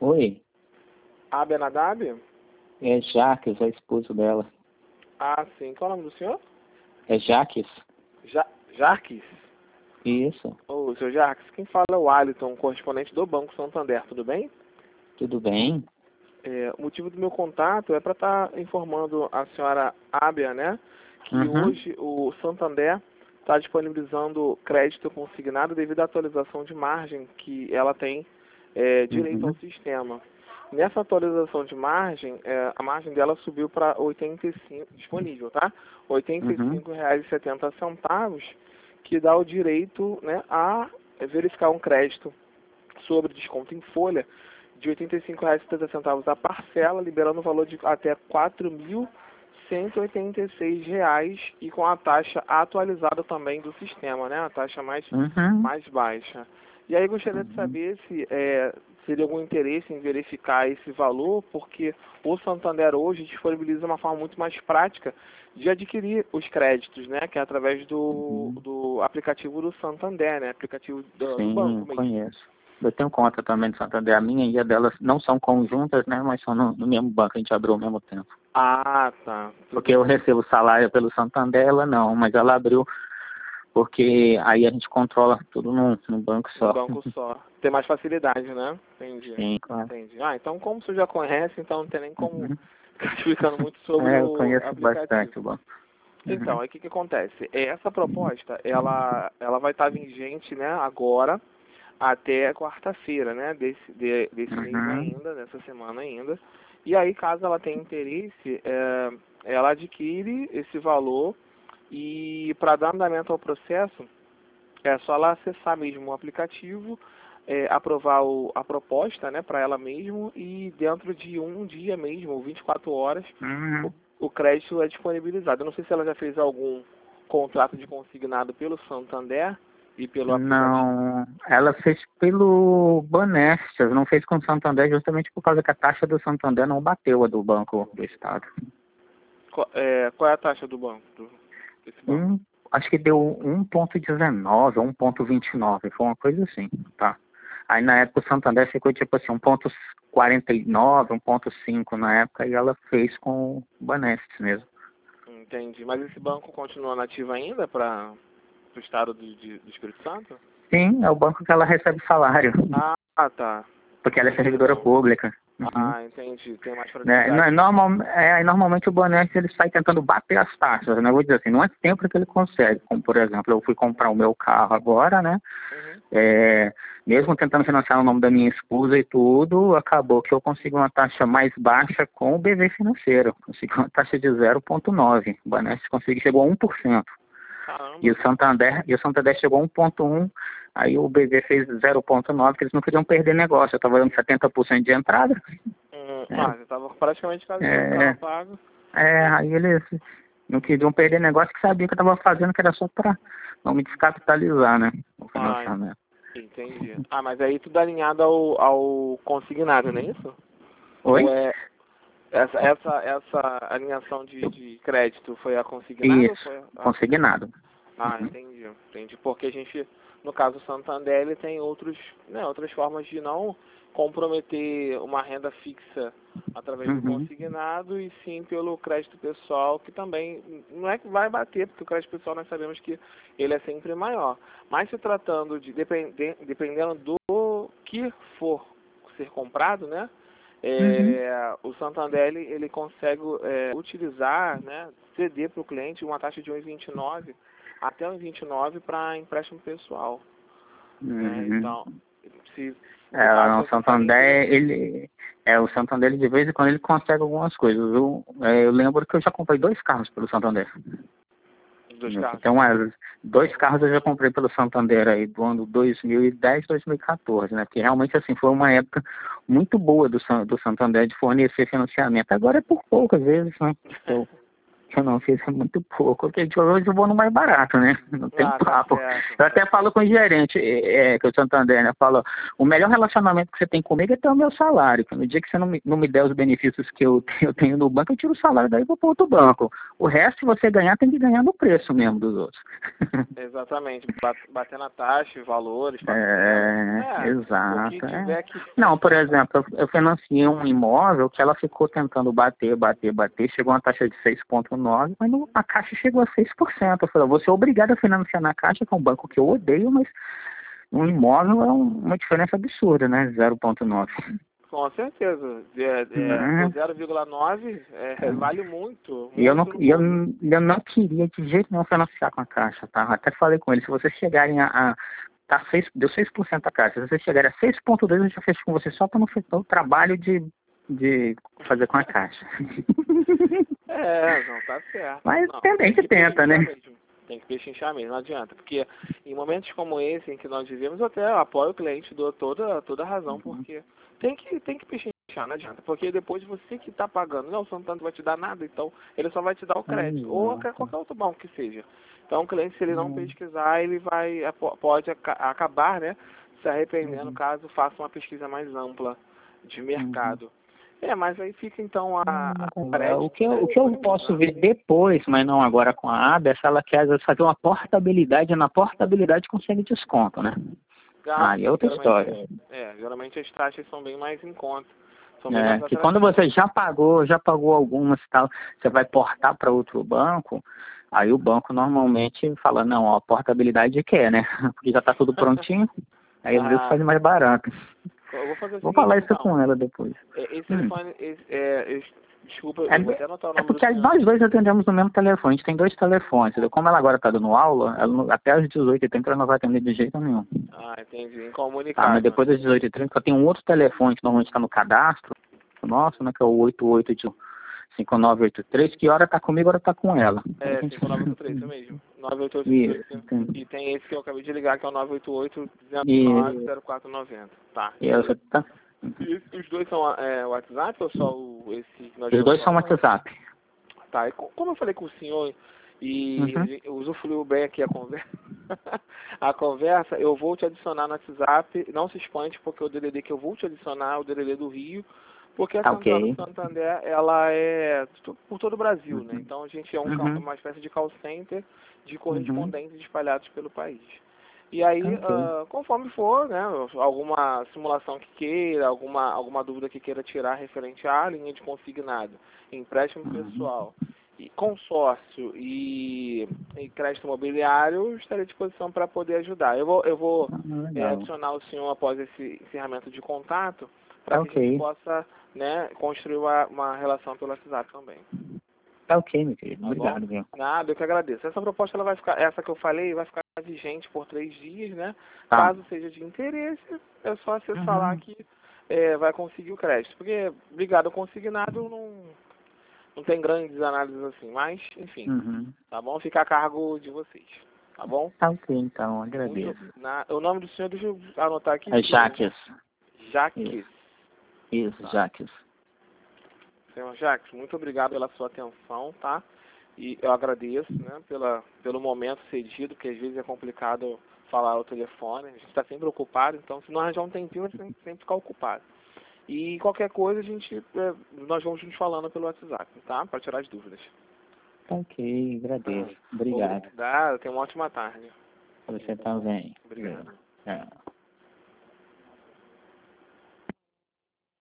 Oi, A Benadab? é Jaques, a esposa dela. Ah, sim. Qual é o nome do senhor? É Jaques? Jarques? Isso, Ô, seu Jarques, quem fala é o Aliton, correspondente do Banco Santander, tudo bem? tudo bem? O motivo do meu contato é para estar informando a senhora Ábia, né, que Uhum, hoje o Santander está disponibilizando crédito consignado devido à atualização de margem que ela tem direito ao uhum, sistema. Nessa atualização de margem, a margem dela subiu para 85, disponível, tá? R$ uhum, 85,70, que dá o direito, né, a verificar um crédito sobre desconto em folha de R$ 85,70 a parcela, liberando o valor de até R$ 4.186 e com a taxa atualizada também do sistema, né? A taxa uhum, mais baixa. E aí gostaria de uhum. saber se seria algum interesse em verificar esse valor, porque o Santander hoje disponibiliza uma forma muito mais prática de adquirir os créditos, né? Que é através Uhum. do aplicativo do Santander, né? Aplicativo do Sim, banco mesmo. conheço. Eu tenho conta também do Santander. A minha e a delas não são conjuntas, né? Mas são no mesmo banco, a gente abriu ao mesmo tempo. Ah, tá. Porque Tudo eu bem. recebo salário pelo Santander, ela não, mas ela abriu porque aí a gente controla tudo num banco No só. banco só. Tem mais facilidade, né? Entendi. Sim, claro. Entendi. Ah, então como você já conhece, então não tem nem como Uhum. ficar explicando muito sobre É, eu o conheço aplicativo. bastante o banco. Então, Uhum. aí o que que acontece? Essa proposta, ela vai estar vigente, né, agora até quarta-feira, né, desse mês Uhum. ainda, dessa semana ainda. E aí, caso ela tenha interesse, ela adquire esse valor e para dar andamento ao processo, é só ela acessar mesmo o aplicativo, aprovar a proposta, né, para ela mesmo e dentro de um dia mesmo, ou 24 horas, o, Uhum. o crédito é disponibilizado. Eu não sei se ela já fez algum contrato de consignado pelo Santander e pelo aplicativo. Não, ela fez pelo Banestas, não fez com o Santander justamente por causa que a taxa do Santander não bateu a do Banco do Estado. Qual é a taxa do banco, desse banco? Um, acho que deu 1,19 ou 1,29, foi uma coisa assim, tá? Aí na época o Santander ficou tipo assim, 1,49, 1,5 na época, e ela fez com o Banestas mesmo. Entendi. Mas esse banco continua nativo ainda para o estado do Espírito Santo? Sim, é o banco que ela recebe salário, Ah, tá. porque ela é Entendi, servidora não. pública. Uhum. Ah, entendi. Tem mais Né? praticidade. Normalmente o Banestas ele sai tentando bater as taxas, né? Vou dizer assim, não é sempre que ele consegue. Como, por exemplo, eu fui comprar o meu carro agora, né? Uhum. É, mesmo tentando financiar o nome da minha esposa e tudo, acabou que eu consegui uma taxa mais baixa com o BV Financeiro. Consegui uma taxa de 0,9. O Banestas chegou a 1%. Caramba. E o Santander chegou a 1,1. Aí o BV fez 0,9, que eles não queriam perder negócio. Eu estava dando 70% de entrada. É, Já tava praticamente quase com a entrada é, paga. aí eles não queriam perder negócio que sabiam que eu estava fazendo, que era só para não me descapitalizar, né? O Ah, financiamento. entendi. Ah, mas aí tudo alinhado ao consignado, não é isso? Oi? Ou é essa alinhação de crédito foi a consignado ou Isso, foi a consignado. Uhum. entendi. Entendi. Porque a gente, no caso Santander, ele tem outras formas de não comprometer uma renda fixa através do Uhum. consignado e sim pelo crédito pessoal, que também não é que vai bater, porque o crédito pessoal nós sabemos que ele é sempre maior. Mas se tratando dependendo do que for ser comprado, né? Uhum. O Santander ele consegue utilizar, né, ceder para o cliente uma taxa de 1,29 até 1,29 para empréstimo pessoal, né? Uhum. Então, se no caso É, o você estaria Santander, interessado o Santander, ele, de vez em quando, ele consegue algumas coisas. Eu lembro que eu já comprei 2 carros pelo Santander. nos dois carros. Então, 2 carros eu já comprei pelo Santander aí, do ano 2010, 2014, né? Porque realmente, assim, foi uma época muito boa do Santander de fornecer financiamento. Agora é por poucas vezes, né? que eu não fiz é muito pouco, porque hoje eu vou no mais barato, né? Não tem papo. Eu até falo com o gerente, que é o Santander, né? Eu falo, o melhor relacionamento que você tem comigo é ter o meu salário, que no dia que você não me der os benefícios que eu tenho no banco, eu tiro o salário daí e vou para outro banco. O resto, se você ganhar, tem que ganhar no preço mesmo dos outros. Exatamente, bater na taxa, valores, exato. O que tiver que... Não, por exemplo, eu financiei um imóvel que ela ficou tentando bater, chegou a uma taxa de 6,9, mas a Caixa chegou a 6%. Eu falei, vou ser obrigado a financiar na Caixa, que é um banco que eu odeio, mas um imóvel é uma diferença absurda, né? 0,9. Com certeza. 0,9 vale muito. E eu não queria de jeito nenhum financiar com a Caixa, tá? Até falei com eles, se vocês chegarem deu 6% a Caixa, se vocês chegarem a 6,2, eu já fecho com vocês só para não fazer o trabalho de fazer com a Caixa. Não tá certo. Mas tem que tenta, né? Tem que pechinchar mesmo, não adianta. Porque em momentos como esse em que nós vivemos, eu até apoio o cliente, dou toda a razão, porque tem que pechinchar, não adianta. Porque depois você que está pagando, não, o Santander vai te dar nada, então ele só vai te dar o crédito. Ou qualquer outro banco que seja. Então o cliente, se ele não pesquisar, ele pode acabar, né, se arrependendo caso faça uma pesquisa mais ampla de mercado. Mas aí fica então o que eu posso ver depois, mas não agora com a ABA, é se ela quer fazer uma portabilidade, na portabilidade consegue desconto, né? Aí é outra história. Geralmente as taxas são bem mais em conta. Que quando você já pagou algumas e tal, você vai portar para outro banco, aí o banco normalmente fala, não, a portabilidade quer, né? Porque já está tudo prontinho, aí às vezes faz mais barato. Vou falar isso com ela depois. Esse telefone, desculpa, eu vou até anotar o nome porque nós dois atendemos no mesmo telefone, a gente tem 2 telefones. Como ela agora está dando aula, até às 18h30 ela não vai atender de jeito nenhum. Entendi, incomunicável. Mas depois das 18h30 só tem um outro telefone que normalmente está no cadastro nosso, né, que é o 885983, que hora está comigo, hora está com ela. 5983, isso mesmo. 988. E tem esse que eu acabei de ligar, que é o 988-190490. Tá. E essa tá... Os dois são WhatsApp ou só esse que nós Os dois são WhatsApp. Tá, e como eu falei com o senhor e usufruiu bem aqui a conversa, eu vou te adicionar no WhatsApp, não se espante, porque o DDD que eu vou te adicionar é o DDD do Rio, porque a central do Santander, ela é por todo o Brasil, né? Então a gente é uma espécie de call center de correspondentes espalhados pelo país. E aí, conforme for, né, alguma simulação que queira, alguma dúvida que queira tirar referente à linha de consignado, empréstimo pessoal, e consórcio e crédito imobiliário, estarei à disposição para poder ajudar. Eu vou adicionar o senhor após esse encerramento de contato, para que a gente possa, né, construir uma relação pelo WhatsApp também. Tá ok, meu querido. Obrigado, viu? Nada, eu que agradeço. Essa proposta, ela vai ficar, essa que eu falei, vai ficar vigente por 3 dias, né? Caso seja de interesse, é só acessar lá que vai conseguir o crédito. Porque, obrigado ao consignado, não tem grandes análises assim. Mas, enfim, tá bom? Fica a cargo de vocês, tá bom? Tá ok, então. Agradeço. O nome do senhor, deixa eu anotar aqui. É Jaques. Jaques. Isso, Jaques. Senhor Jaques, muito obrigado pela sua atenção, tá? E eu agradeço, né, pelo momento cedido, que às vezes é complicado falar ao telefone. A gente está sempre ocupado, então se não arranjar um tempinho, a gente tem que sempre ficar ocupado. E qualquer coisa, nós vamos nos falando pelo WhatsApp, tá? Para tirar as dúvidas. Tá ok, agradeço. Obrigado. Obrigado, tenha uma ótima tarde. Você também. Obrigado.